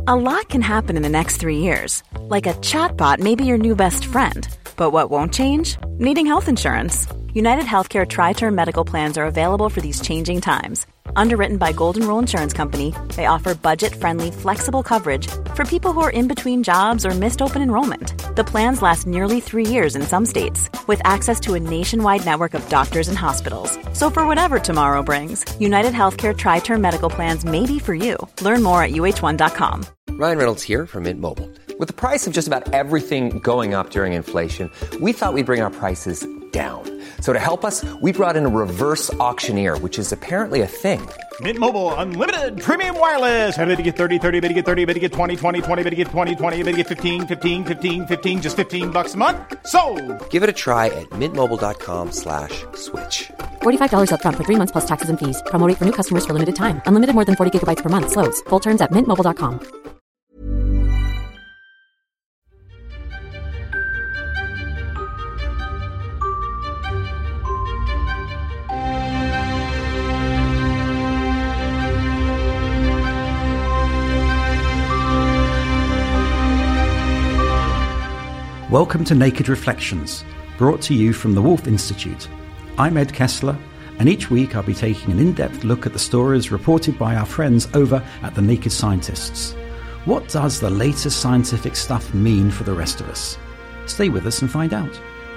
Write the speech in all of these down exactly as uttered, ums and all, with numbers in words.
A lot can happen in the next three years. Like a chatbot may be your new best friend. But what won't change? Needing health insurance. United Healthcare Tri-Term Medical Plans are available for these changing times. Underwritten by Golden Rule Insurance Company, they offer budget-friendly, flexible coverage for people who are in between jobs or missed open enrollment. The plans last nearly three years in some states, with access to a nationwide network of doctors and hospitals. So for whatever tomorrow brings, United Healthcare Tri-Term Medical Plans may be for you. Learn more at U H one dot com. Ryan Reynolds here from Mint Mobile. With the price of just about everything going up during inflation, we thought we'd bring our prices down. So to help us, we brought in a reverse auctioneer, which is apparently a thing. Mint Mobile Unlimited Premium Wireless. How to get thirty, thirty, how to get thirty, how to get twenty, twenty, twenty, how to get twenty, twenty, how to get fifteen, fifteen, fifteen, fifteen, just fifteen bucks a month? Sold! Give it a try at mintmobile.com slash switch. forty-five dollars up front for three months plus taxes and fees. Promo rate for new customers for limited time. Unlimited more than forty gigabytes per month. Slows full terms at mint mobile dot com. Welcome to Naked Reflections, brought to you from the Wolf Institute. I'm Ed Kessler, and each week I'll be taking an in-depth look at the stories reported by our friends over at The Naked Scientists. What does the latest scientific stuff mean for the rest of us? Stay with us and find out.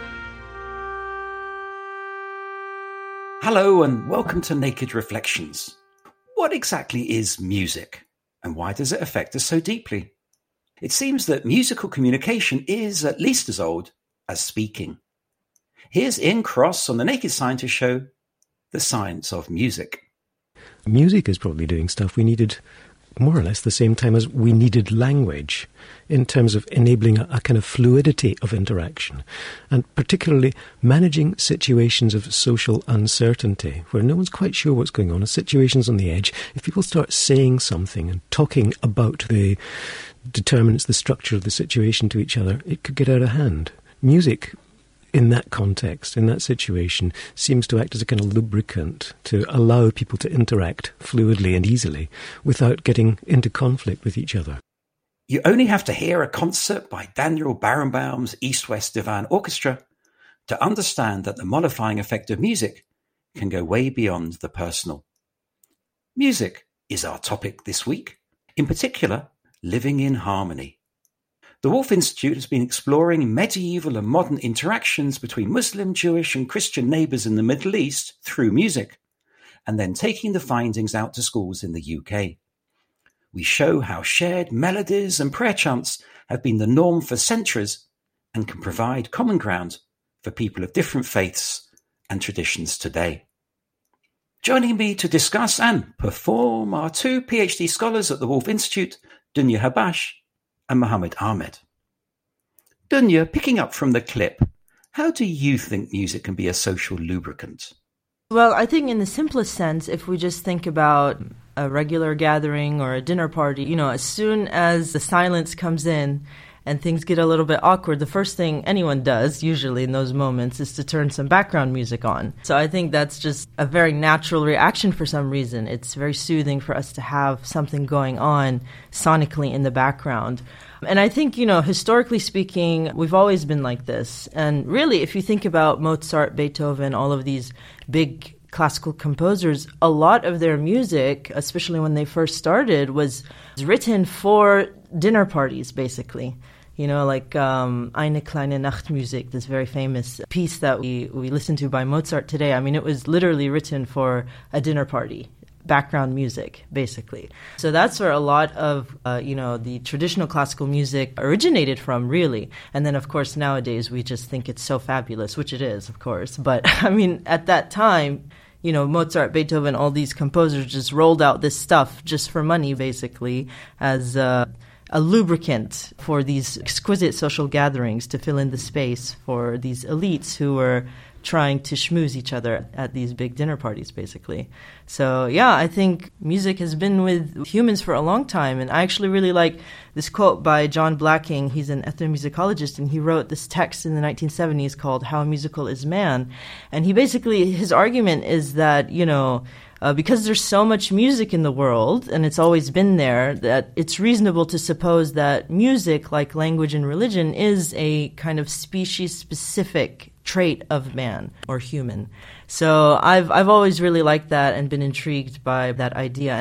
Hello and welcome to Naked Reflections. What exactly is music, and why does it affect us so deeply? It seems that musical communication is at least as old as speaking. Here's Ian Cross on the Naked Scientist Show, The Science of Music. Music is probably doing stuff we needed more or less the same time as we needed language, in terms of enabling a, a kind of fluidity of interaction, and particularly managing situations of social uncertainty, where no one's quite sure what's going on, situations on the edge. If people start saying something and talking about the determinants, the structure of the situation to each other, it could get out of hand. Music, in that context, in that situation, seems to act as a kind of lubricant to allow people to interact fluidly and easily without getting into conflict with each other. You only have to hear a concert by Daniel Barenbaum's East-West Divan Orchestra to understand that the mollifying effect of music can go way beyond the personal. Music is our topic this week, in particular, living in harmony. The Wolf Institute has been exploring medieval and modern interactions between Muslim, Jewish and Christian neighbours in the Middle East through music, and then taking the findings out to schools in the U K. We show how shared melodies and prayer chants have been the norm for centuries and can provide common ground for people of different faiths and traditions today. Joining me to discuss and perform are two PhD scholars at the Wolf Institute, Dunya Habash and Mohammed Ahmed. Dunya, picking up from the clip, how do you think music can be a social lubricant? Well, I think in the simplest sense, if we just think about a regular gathering or a dinner party, you know, as soon as the silence comes in and things get a little bit awkward, the first thing anyone does, usually in those moments, is to turn some background music on. So I think that's just a very natural reaction for some reason. It's very soothing for us to have something going on sonically in the background. And I think, you know, historically speaking, we've always been like this. And really, if you think about Mozart, Beethoven, all of these big classical composers, a lot of their music, especially when they first started, was written for dinner parties, basically. You know, like um, Eine kleine Nachtmusik, this very famous piece that we, we listen to by Mozart today. I mean, it was literally written for a dinner party, background music, basically. So that's where a lot of, uh, you know, the traditional classical music originated from, really. And then, of course, nowadays we just think it's so fabulous, which it is, of course. But, I mean, at that time, you know, Mozart, Beethoven, all these composers just rolled out this stuff just for money, basically, as uh, a lubricant for these exquisite social gatherings to fill in the space for these elites who were trying to schmooze each other at these big dinner parties, basically. So, yeah, I think music has been with humans for a long time. And I actually really like this quote by John Blacking. He's an ethnomusicologist, and he wrote this text in the nineteen seventies called How Musical is Man? And he basically, his argument is that, you know, Uh, because there's so much music in the world, and it's always been there, that it's reasonable to suppose that music, like language and religion, is a kind of species-specific trait of man or human. So I've I've always really liked that and been intrigued by that idea.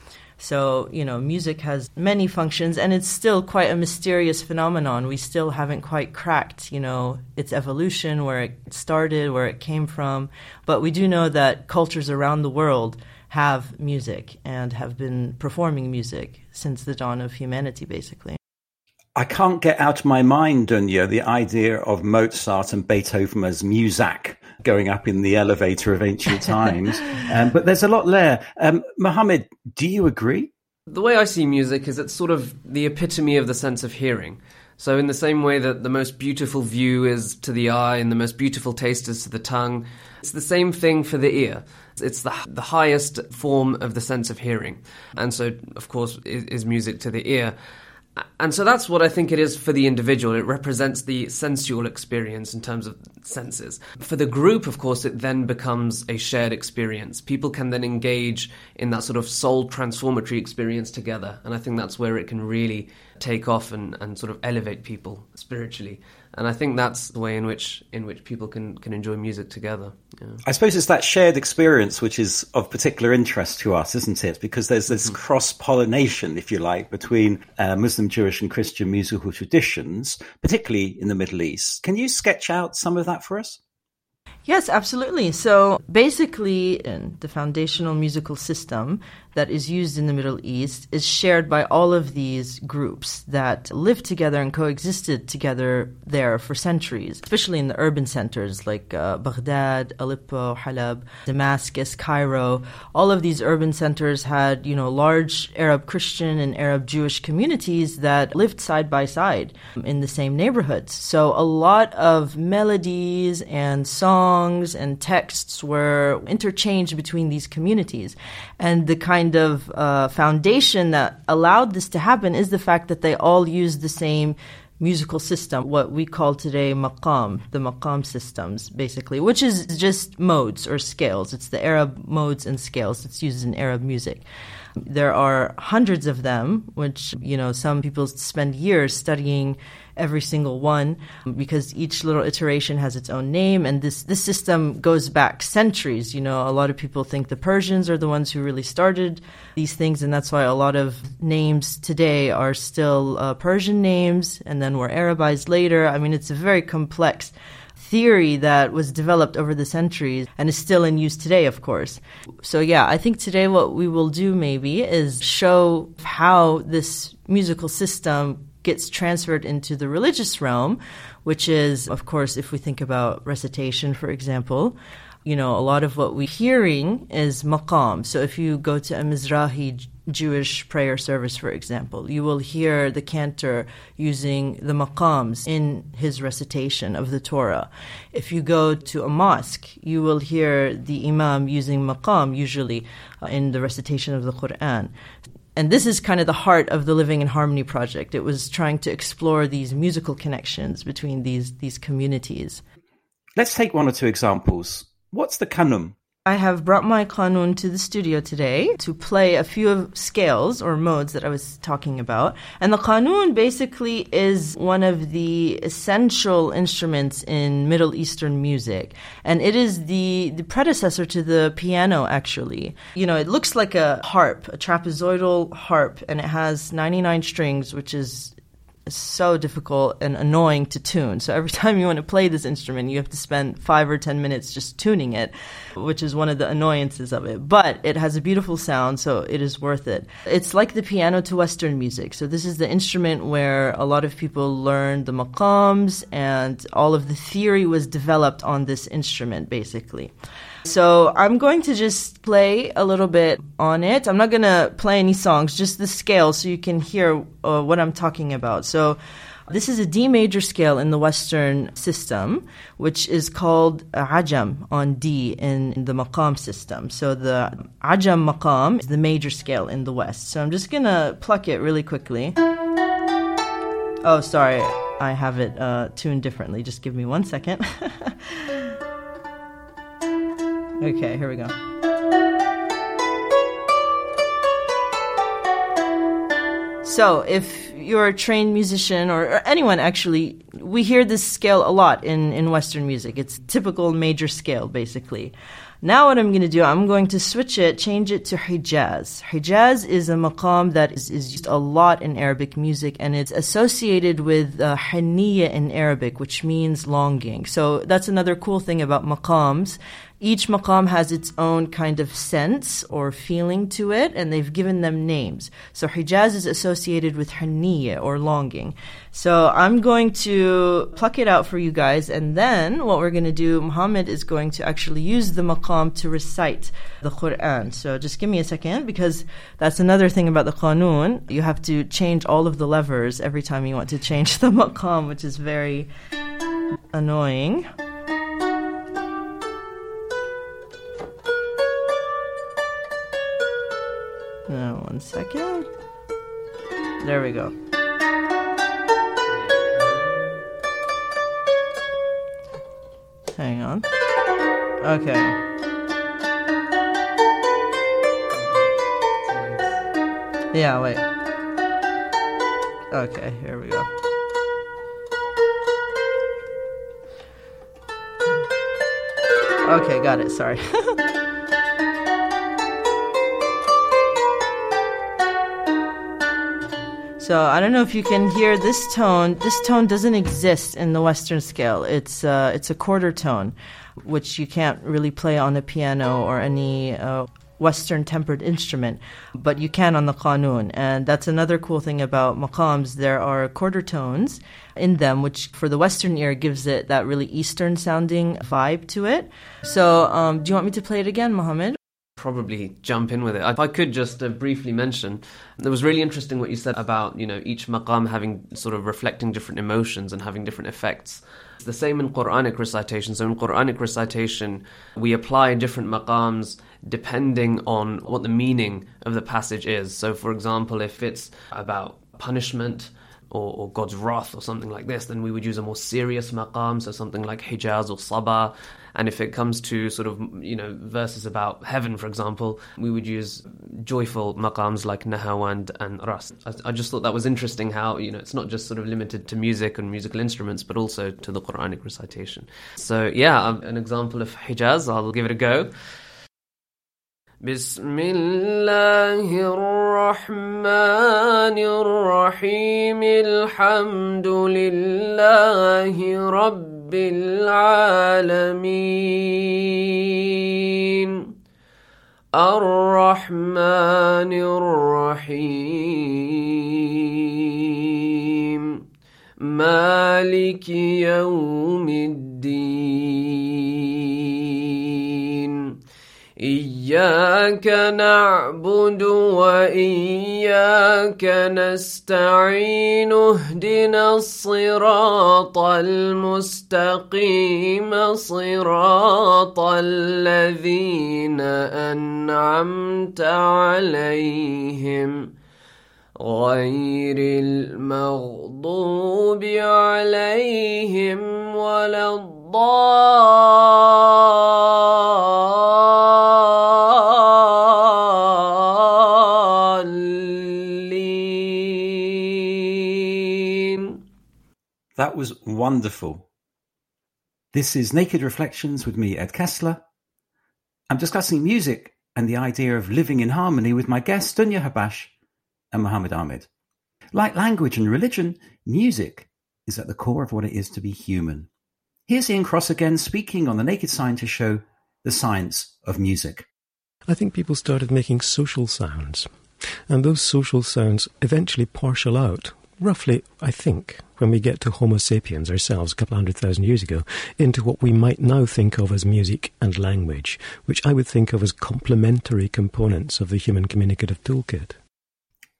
So, you know, music has many functions, and it's still quite a mysterious phenomenon. We still haven't quite cracked, you know, its evolution, where it started, where it came from. But we do know that cultures around the world have music and have been performing music since the dawn of humanity, basically. I can't get out of my mind, Dunya, the idea of Mozart and Beethoven as Muzak going up in the elevator of ancient times. um, but there's a lot there. Um, Mohammed, do you agree? The way I see music is it's sort of the epitome of the sense of hearing. So in the same way that the most beautiful view is to the eye and the most beautiful taste is to the tongue, it's the same thing for the ear. It's the the highest form of the sense of hearing. And so, of course, is, is music to the ear. And so that's what I think it is for the individual. It represents the sensual experience in terms of senses. For the group, of course, it then becomes a shared experience. People can then engage in that sort of soul transformatory experience together. And I think that's where it can really take off and, and sort of elevate people spiritually. And I think that's the way in which in which people can, can enjoy music together. Yeah. I suppose it's that shared experience which is of particular interest to us, isn't it? Because there's this mm-hmm. cross-pollination, if you like, between uh, Muslim, Jewish and Christian musical traditions, particularly in the Middle East. Can you sketch out some of that for us? Yes, absolutely. So basically, the foundational musical system that is used in the Middle East is shared by all of these groups that lived together and coexisted together there for centuries, especially in the urban centers like uh, Baghdad, Aleppo, Halab, Damascus, Cairo. All of these urban centers had, you know, large Arab Christian and Arab Jewish communities that lived side by side in the same neighborhoods. So a lot of melodies and songs and texts were interchanged between these communities. And the kind of uh, foundation that allowed this to happen is the fact that they all used the same musical system, what we call today maqam, the maqam systems, basically, which is just modes or scales. It's the Arab modes and scales that's used in Arab music. There are hundreds of them, which, you know, some people spend years studying every single one because each little iteration has its own name. And this, this system goes back centuries. You know, a lot of people think the Persians are the ones who really started these things. And that's why a lot of names today are still uh, Persian names and then were Arabized later. I mean, it's a very complex theory that was developed over the centuries and is still in use today, of course. So yeah, I think today what we will do maybe is show how this musical system gets transferred into the religious realm, which is, of course, if we think about recitation, for example, you know, a lot of what we're hearing is maqam. So if you go to a Mizrahi Jewish prayer service, for example, you will hear the cantor using the maqams in his recitation of the Torah. If you go to a mosque, you will hear the imam using maqam, usually uh, in the recitation of the Quran. And this is kind of the heart of the Living in Harmony project. It was trying to explore these musical connections between these, these communities. Let's take one or two examples. What's the qanun? I have brought my qanun to the studio today to play a few of scales or modes that I was talking about. And the qanun basically is one of the essential instruments in Middle Eastern music. And it is the, the predecessor to the piano, actually. You know, it looks like a harp, a trapezoidal harp, and it has ninety-nine strings, which is so difficult and annoying to tune. So every time you want to play this instrument, you have to spend five or ten minutes just tuning it, which is one of the annoyances of it. But it has a beautiful sound, so it is worth it. It's like the piano to Western music. So this is the instrument where a lot of people learned the maqams, and all of the theory was developed on this instrument, basically. So I'm going to just play a little bit on it. I'm not going to play any songs, just the scale so you can hear uh, what I'm talking about. So This is a D major scale in the Western system, which is called Ajam on D in the maqam system. So the Ajam maqam is the major scale in the West. So I'm just going to pluck it really quickly. Oh, sorry. I have it uh, tuned differently. Just give me one second. Okay, here we go. So if you're a trained musician or, or anyone actually, we hear this scale a lot in, in Western music. It's typical major scale, basically. Now what I'm going to do, I'm going to switch it, change it to Hijaz. Hijaz is a maqam that is, is used a lot in Arabic music, and it's associated with uh, haniyya in Arabic, which means longing. So that's another cool thing about maqams. Each maqam has its own kind of sense or feeling to it, and they've given them names. So Hijaz is associated with haniyya or longing. So I'm going to pluck it out for you guys, and then what we're going to do, Muhammad is going to actually use the maqam to recite the Quran. So just give me a second, because that's another thing about the Qanun. You have to change all of the levers every time you want to change the maqam, which is very annoying. Now, one second. There we go. Hang on. Okay. Yeah, wait. Okay, here we go. Okay, got it. Sorry. So I don't know if you can hear this tone. This tone doesn't exist in the Western scale. It's uh, it's a quarter tone, which you can't really play on a piano or any uh, Western tempered instrument, but you can on the Qanun. And that's another cool thing about maqams. There are quarter tones in them, which for the Western ear gives it that really Eastern sounding vibe to it. So um, do you want me to play it again, Mohammed? Probably jump in with it. If I could just uh, briefly mention, it was really interesting what you said about, you know, each maqam having sort of reflecting different emotions and having different effects. It's the same in Quranic recitation. So in Quranic recitation, we apply different maqams depending on what the meaning of the passage is. So for example, if it's about punishment or, or God's wrath or something like this, then we would use a more serious maqam, so something like Hijaz or Sabah. And if it comes to sort of, you know, verses about heaven, for example, we would use joyful maqams like Nahawand and Ras. I, I just thought that was interesting how, you know, it's not just sort of limited to music and musical instruments, but also to the Quranic recitation. So, yeah, um, an example of Hijaz, I'll give it a go. بسم الله الرحمن الرحيم الحمد لله رب العالمين الرحمن الرحيم مالك يوم الدين إياك نعبد وإياك نستعين اهدنا الصراط المستقيم صراط الذين أنعمت عليهم غير المغضوب عليهم ولا الضالين. That was wonderful. This is Naked Reflections with me, Ed Kessler. I'm discussing music and the idea of living in harmony with my guests, Dunya Habash and Muhammad Ahmed. Like language and religion, music is at the core of what it is to be human. Here's Ian Cross again speaking on the Naked Scientist show, The Science of Music. I think people started making social sounds, and those social sounds eventually partial out, roughly, I think, when we get to Homo sapiens ourselves a couple of hundred thousand years ago, into what we might now think of as music and language, which I would think of as complementary components of the human communicative toolkit.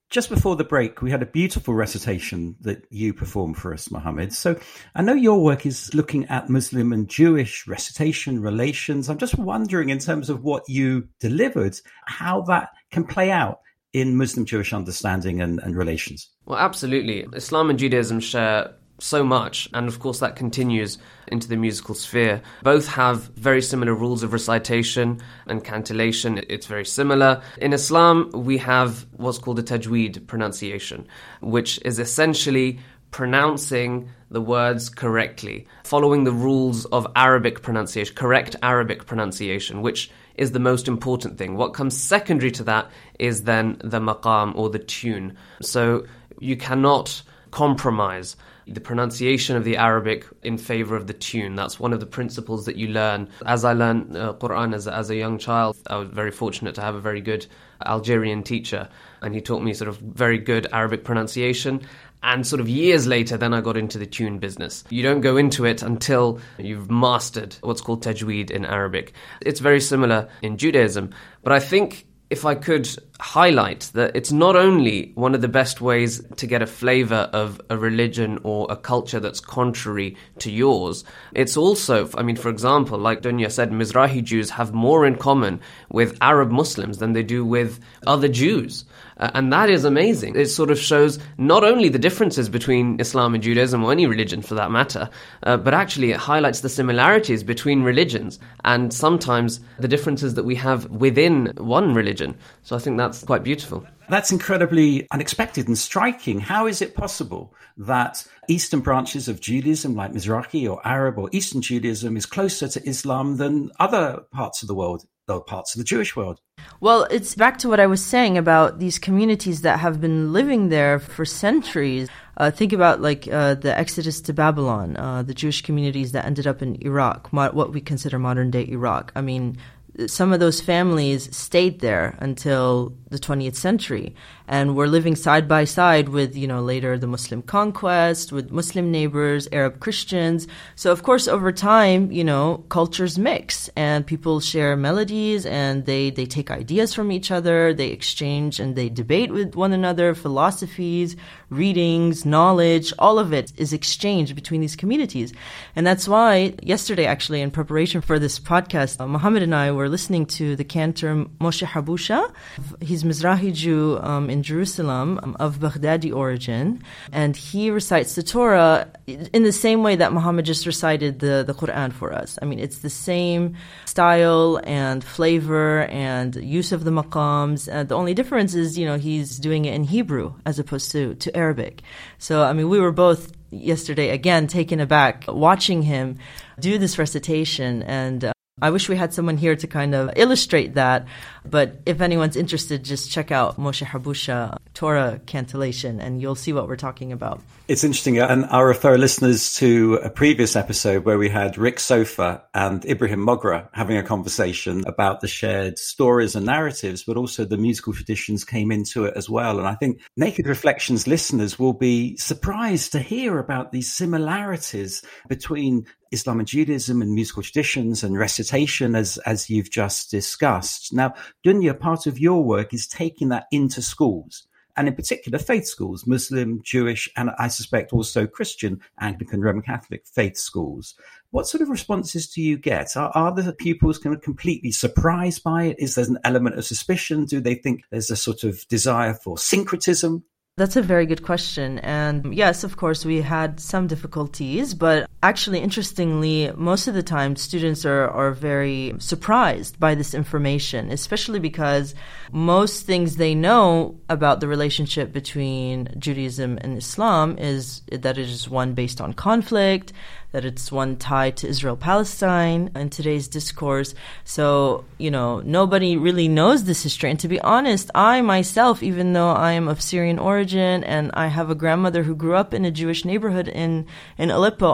Just before the break, we had a beautiful recitation that you performed for us, Mohammed. So I know your work is looking at Muslim and Jewish recitation relations. I'm just wondering, in terms of what you delivered, how that can play out in Muslim-Jewish understanding and, and relations. Well, absolutely. Islam and Judaism share so much, and of course that continues into the musical sphere. Both have very similar rules of recitation and cantillation. It's very similar. In Islam, we have what's called a tajweed pronunciation, which is essentially pronouncing the words correctly, following the rules of Arabic pronunciation, correct Arabic pronunciation, which is the most important thing. What comes secondary to that is then the maqam, or the tune. So you cannot compromise the pronunciation of the Arabic in favor of the tune. That's one of the principles that you learn. As I learned uh, Quran as, as a young child, I was very fortunate to have a very good Algerian teacher, and he taught me sort of very good Arabic pronunciation. And sort of years later, then I got into the tune business. You don't go into it until you've mastered what's called tajweed in Arabic. It's very similar in Judaism, but I think if I could highlight that it's not only one of the best ways to get a flavor of a religion or a culture that's contrary to yours, it's also, I mean, for example, like Dunya said, Mizrahi Jews have more in common with Arab Muslims than they do with other Jews. Uh, and that is amazing. It sort of shows not only the differences between Islam and Judaism, or any religion for that matter, uh, but actually it highlights the similarities between religions and sometimes the differences that we have within one religion. So I think that's quite beautiful. That's incredibly unexpected and striking. How is it possible that Eastern branches of Judaism, like Mizrahi or Arab or Eastern Judaism, is closer to Islam than other parts of the world, or parts of the Jewish world? Well, it's back to what I was saying about these communities that have been living there for centuries. Uh, think about like uh, the exodus to Babylon, uh, the Jewish communities that ended up in Iraq, mo- what we consider modern-day Iraq. I mean, some of those families stayed there until the twentieth century and were living side by side with, you know, later the Muslim conquest, with Muslim neighbors, Arab Christians. So, of course, over time, you know, cultures mix and people share melodies and they, they take ideas from each other, they exchange and they debate with one another, philosophies, readings, knowledge, all of it is exchanged between these communities. And that's why yesterday, actually, in preparation for this podcast, uh, Mohammed and I were listening to the cantor Moshe Habusha. He's Mizrahi Jew um, in Jerusalem, um, of Baghdadi origin, and he recites the Torah in the same way that Muhammad just recited the, the Quran for us. I mean, it's the same style and flavor and use of the maqams. Uh, the only difference is, you know, he's doing it in Hebrew as opposed to, to Arabic. So, I mean, we were both yesterday, again, taken aback watching him do this recitation, and uh, I wish we had someone here to kind of illustrate that, but if anyone's interested, just check out Moshe Habusha Torah cantillation and you'll see what we're talking about. It's interesting, and I'll refer listeners to a previous episode where we had Rick Sofa and Ibrahim Mogra having a conversation about the shared stories and narratives, but also the musical traditions came into it as well. And I think Naked Reflections listeners will be surprised to hear about these similarities between Islam and Judaism and musical traditions and recitation, as, as you've just discussed. Now, Dunya, part of your work is taking that into schools, and in particular faith schools, Muslim, Jewish, and I suspect also Christian, Anglican, Roman Catholic faith schools. What sort of responses do you get? Are, are the pupils kind of completely surprised by it? Is there an element of suspicion? Do they think there's a sort of desire for syncretism? That's a very good question. And yes, of course, we had some difficulties, but actually, interestingly, most of the time students are, are very surprised by this information, especially because most things they know about the relationship between Judaism and Islam is that it is one based on conflict, that it's one tied to Israel-Palestine in today's discourse. So, you know, nobody really knows this history. And to be honest, I myself, even though I am of Syrian origin and I have a grandmother who grew up in a Jewish neighborhood in, in Aleppo, I myself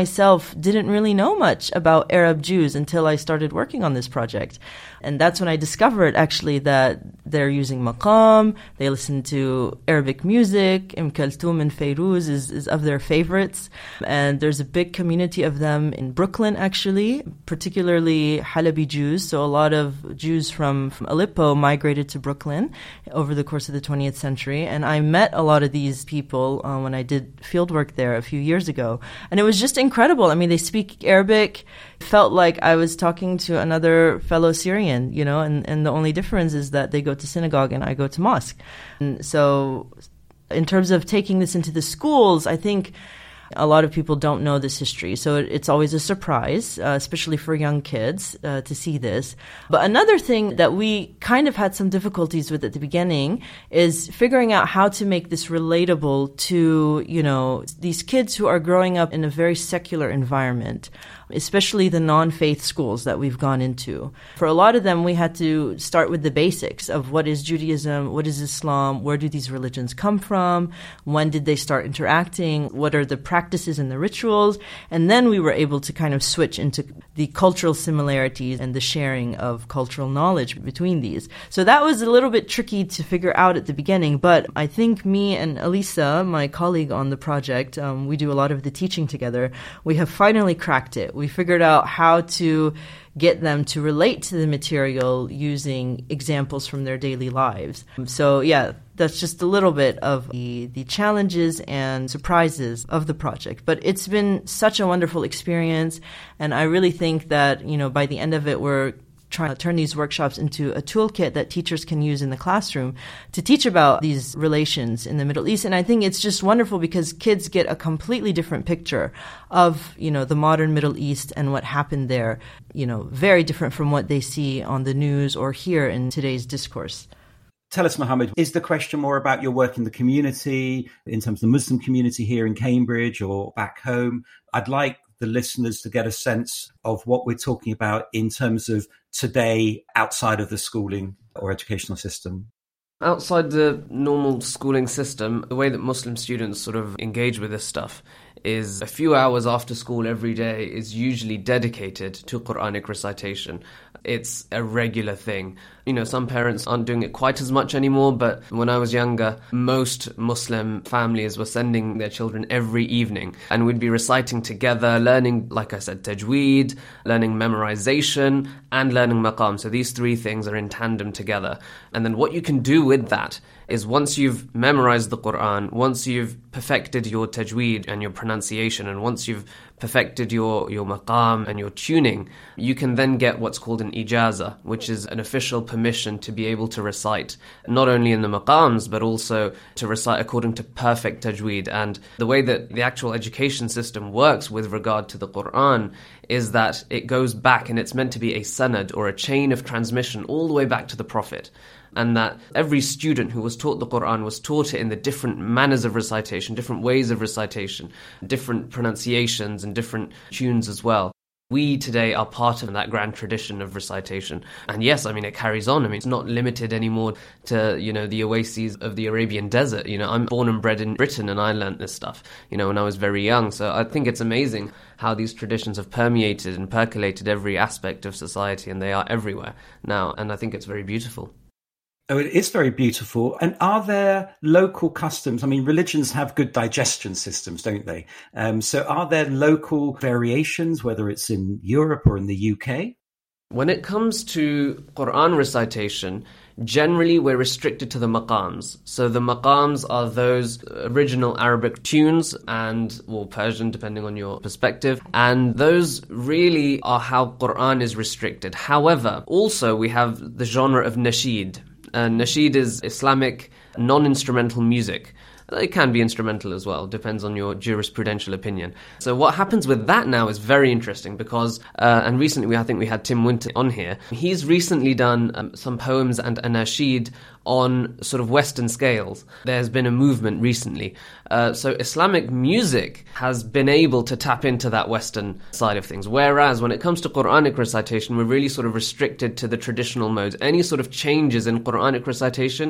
myself didn't really know much about Arab Jews until I started working on this project. And that's when I discovered actually that they're using maqam, they listen to Arabic music, Umm Kulthum and Fairuz is, is of their favorites. And there's a big community of them in Brooklyn actually, particularly Halabi Jews. So a lot of Jews from, from Aleppo migrated to Brooklyn over the course of the twentieth century. And I met a lot of these people uh, when I did fieldwork there a few years ago. And it was just incredible. I mean, they speak Arabic. Felt like I was talking to another fellow Syrian, you know, and, and the only difference is that they go to synagogue and I go to mosque. And so in terms of taking this into the schools, I think a lot of people don't know this history. So it, it's always a surprise, uh, especially for young kids, uh, to see this. But another thing that we kind of had some difficulties with at the beginning is figuring out how to make this relatable to, you know, these kids who are growing up in a very secular environment, especially the non-faith schools that we've gone into. For a lot of them, we had to start with the basics of what is Judaism, what is Islam, where do these religions come from, when did they start interacting, what are the practices and the rituals, and then we were able to kind of switch into the cultural similarities and the sharing of cultural knowledge between these. So that was a little bit tricky to figure out at the beginning, but I think me and Elisa, my colleague on the project, um, we do a lot of the teaching together, we have finally cracked it. We figured out how to get them to relate to the material using examples from their daily lives. So yeah, that's just a little bit of the, the challenges and surprises of the project. But it's been such a wonderful experience, and I really think that, you know, by the end of it, we're trying to turn these workshops into a toolkit that teachers can use in the classroom to teach about these relations in the Middle East. And I think it's just wonderful because kids get a completely different picture of, you know, the modern Middle East and what happened there, you know, very different from what they see on the news or hear in today's discourse. Tell us, Mohammed, is the question more about your work in the community, in terms of the Muslim community here in Cambridge or back home? I'd like the listeners to get a sense of what we're talking about in terms of today outside of the schooling or educational system. Outside the normal schooling system, the way that Muslim students sort of engage with this stuff is a few hours after school every day is usually dedicated to Quranic recitation. It's a regular thing. You know, some parents aren't doing it quite as much anymore, but when I was younger, most Muslim families were sending their children every evening, and we'd be reciting together, learning, like I said, tajweed, learning memorization, and learning maqam. So these three things are in tandem together. And then what you can do with that is once you've memorized the Quran, once you've perfected your tajweed and your pronunciation, and once you've perfected your, your maqam and your tuning, you can then get what's called an ijaza, which is an official permission to be able to recite, not only in the maqams, but also to recite according to perfect tajweed. And the way that the actual education system works with regard to the Quran is that it goes back, and it's meant to be a sanad, or a chain of transmission, all the way back to the Prophet. And that every student who was taught the Quran was taught it in the different manners of recitation, different ways of recitation, different pronunciations and different tunes as well. We today are part of that grand tradition of recitation. And yes, I mean, it carries on. I mean, it's not limited anymore to, you know, the oases of the Arabian desert. You know, I'm born and bred in Britain, and I learnt this stuff, you know, when I was very young. So I think it's amazing how these traditions have permeated and percolated every aspect of society, and they are everywhere now. And I think it's very beautiful. Oh, it is very beautiful. And are there local customs? I mean, religions have good digestion systems, don't they? Um, so are there local variations, whether it's in Europe or in the U K? When it comes to Quran recitation, generally we're restricted to the maqams. So the maqams are those original Arabic tunes and, or Persian, depending on your perspective. And those really are how Quran is restricted. However, also we have the genre of nasheed. And nasheed is Islamic non-instrumental music. It can be instrumental as well, depends on your jurisprudential opinion. So what happens with that now is very interesting because, uh, and recently we, I think we had Tim Winter on here, he's recently done um, some poems and a nasheed on sort of Western scales. There's been a movement recently. Uh, so Islamic music has been able to tap into that Western side of things. Whereas when it comes to Quranic recitation, we're really sort of restricted to the traditional modes. Any sort of changes in Quranic recitation,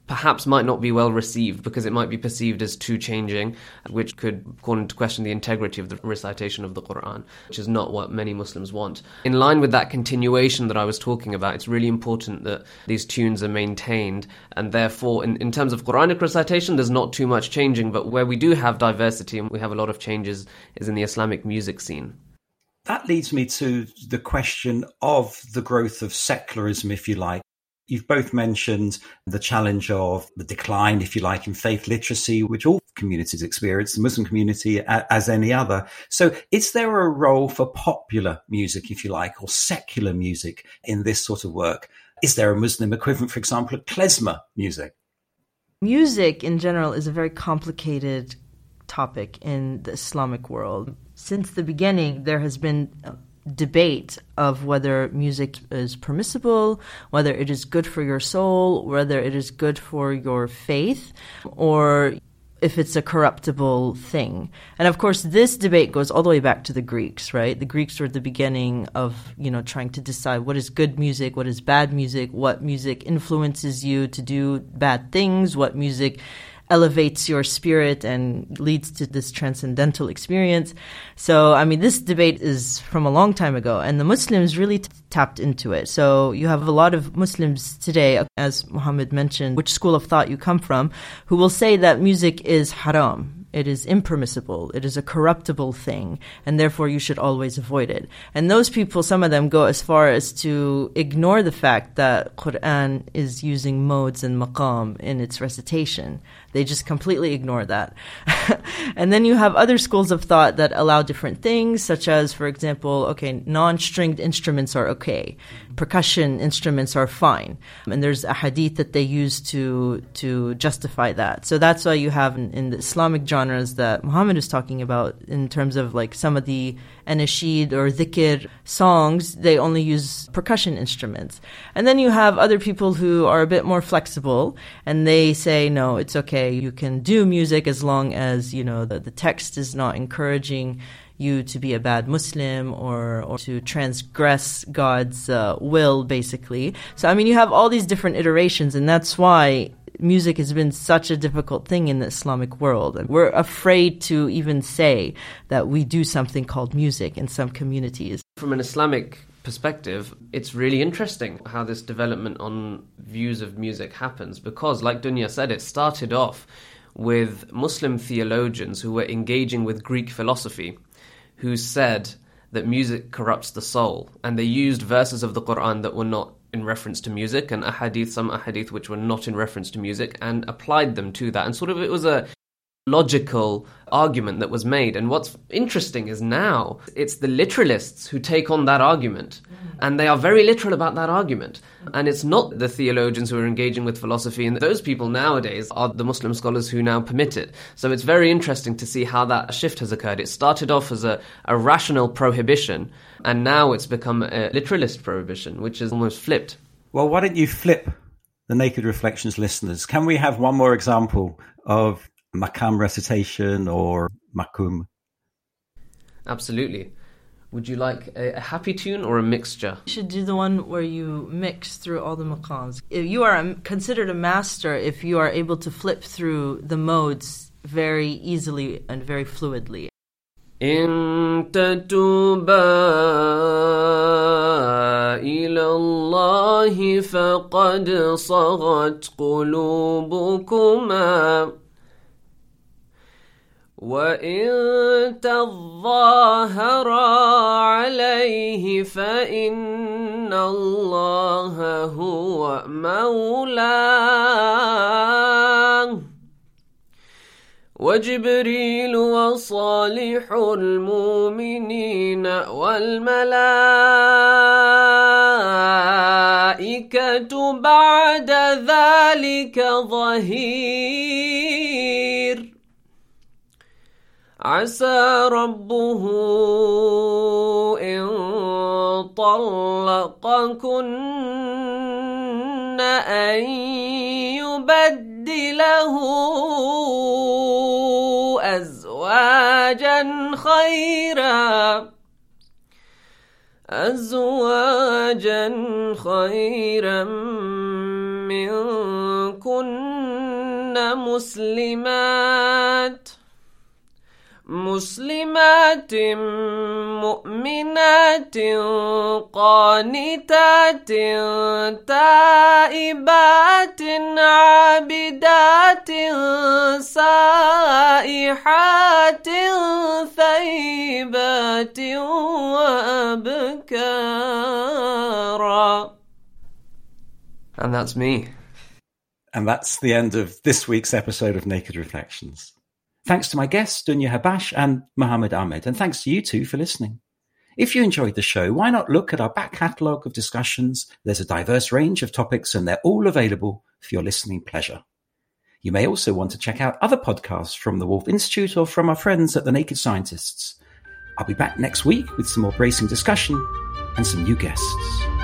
perhaps might not be well received because it might be perceived as too changing, which could call into question the integrity of the recitation of the Quran, which is not what many Muslims want. In line with that continuation that I was talking about, it's really important that these tunes are maintained, and therefore in, in terms of Quranic recitation there's not too much changing, but where we do have diversity and we have a lot of changes is in the Islamic music scene. That leads me to the question of the growth of secularism, if you like. You've both mentioned the challenge of the decline, if you like, in faith literacy, which all communities experience, the Muslim community as any other. So is there a role for popular music, if you like, or secular music in this sort of work? Is there a Muslim equivalent, for example, of klezmer music? Music in general is a very complicated topic in the Islamic world. Since the beginning, there has been debate of whether music is permissible, whether it is good for your soul, whether it is good for your faith, or if it's a corruptible thing. And of course, this debate goes all the way back to the Greeks, right? The Greeks were at the beginning of, you know, trying to decide what is good music, what is bad music, what music influences you to do bad things, what music elevates your spirit and leads to this transcendental experience. So, I mean, this debate is from a long time ago, and the Muslims really t- tapped into it. So you have a lot of Muslims today, as Muhammad mentioned, which school of thought you come from, who will say that music is haram. It is impermissible. It is a corruptible thing, and therefore you should always avoid it. And those people, some of them go as far as to ignore the fact that Quran is using modes and maqam in its recitation. They just completely ignore that. And then you have other schools of thought that allow different things, such as, for example, okay, non-stringed instruments are okay. Percussion instruments are fine. And there's a hadith that they use to to justify that. So that's why you have in, in the Islamic genres that Muhammad is talking about, in terms of like some of the anashid or dhikr songs, they only use percussion instruments. And then you have other people who are a bit more flexible, and they say, no, it's okay. You can do music as long as, you know, the, the text is not encouraging you to be a bad Muslim or, or to transgress God's uh, will, basically. So, I mean, you have all these different iterations, and that's why music has been such a difficult thing in the Islamic world. And we're afraid to even say that we do something called music in some communities. From an Islamic perspective, it's really interesting how this development on views of music happens, because, like Dunya said, it started off with Muslim theologians who were engaging with Greek philosophy, who said that music corrupts the soul, and they used verses of the Quran that were not in reference to music, and ahadith, some ahadith which were not in reference to music, and applied them to that. And sort of it was a logical argument that was made. And what's interesting is now it's the literalists who take on that argument, and they are very literal about that argument. And it's not the theologians who are engaging with philosophy, and those people nowadays are the Muslim scholars who now permit it. So it's very interesting to see how that shift has occurred. It started off as a, a rational prohibition, and now it's become a literalist prohibition, which is almost flipped. Well, why don't you flip the Naked Reflections listeners? Can we have one more example of maqam recitation or makum? Absolutely. Would you like a, a happy tune or a mixture? You should do the one where you mix through all the maqams. If you are a, considered a master if you are able to flip through the modes very easily and very fluidly. إن تتوبا إلى الله فقد صغت قلوبكما وإن تظاهرا عليه فإن الله هو مولاه وجبريل وصالح المؤمنين والملائكة بعد ذلك ظهير عسى ربه إن طلقكن أن يبدله أزواجا خيرا أزواجا خيرا منكن مسلمات مسلمات مؤمنات قانتات تائبات عابدات سائحات ثيبات وأبكارا. And that's me. And that's the end of this week's episode of Naked Reflections. Thanks to my guests, Dunya Habash and Muhammad Ahmed, and thanks to you too for listening. If you enjoyed the show, why not look at our back catalogue of discussions? There's a diverse range of topics and they're all available for your listening pleasure. You may also want to check out other podcasts from the Wolf Institute or from our friends at the Naked Scientists. I'll be back next week with some more bracing discussion and some new guests.